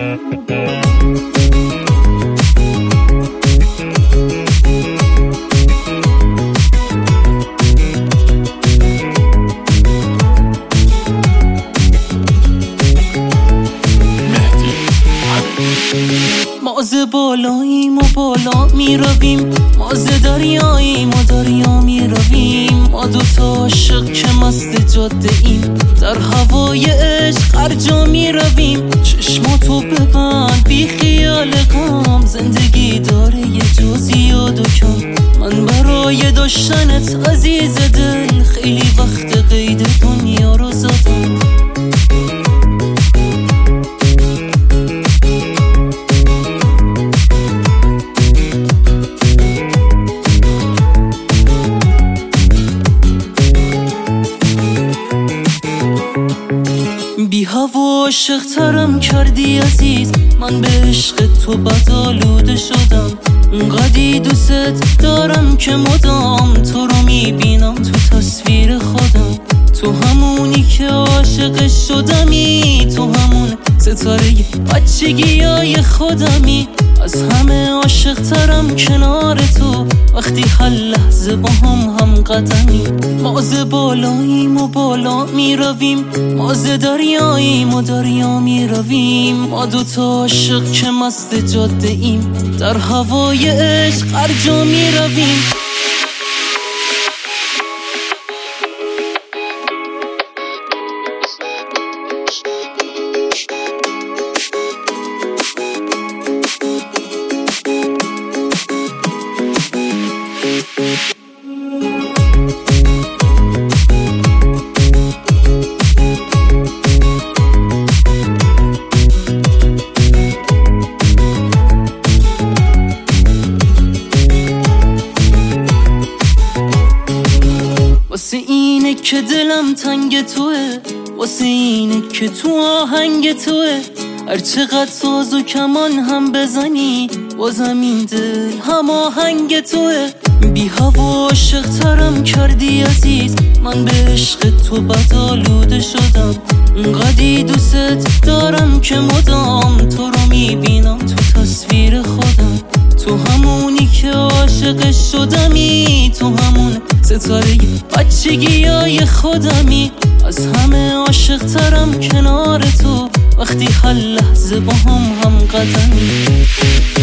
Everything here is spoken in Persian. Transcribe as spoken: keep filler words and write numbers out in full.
ما ز بالاییم و بالا می رویم، ما ز دریاییم و دریا می رویم. ما دوتا عاشق که مست جاده ایم، در هوای عشق هر جا می رویم. چشماتو ببند بی خیال غم، زندگی داره یه جزئی و دو کم. من برای داشتنت عزیز دل، خیلی وقت قید دنیا رو زدم. بی هوا عاشق ترم کردی عزیز، من به عشق تو بدآلوده شدم. اونقدی دوست دارم که مدام تو رو میبینم تو تصویر خودم. تو همونی که عاشق شدمی، تو همون ستاره بچگیای خودمی. از همه عاشق ترم کنار تو، وقتی هر لحظه با هم هم قدمی. ما ز بالاییم و بالا می رویم، ما ز دریاییم و دریا می رویم. ما دوتا عاشق که مست جاده ایم، در هوای عشق هر جا می رویم. واسه اینه که دلم تنگ توه، واسه اینه که تو آهنگ توه. هر چقدر ساز و کمان هم بزنی، بازم این دل هم آهنگ توه. بی هوا عاشق ترم کردی عزیز، من به عشق تو بدآلوده شدم. اونقدی دوست دارم که مدام تو رو میبینم تو تصویر خودم. تو همونی که عاشق شدمی، تو همون ستاره بچگیای خودمی. از همه عاشق ترم کنار تو، وقتی هر لحظه با هم هم قدمی.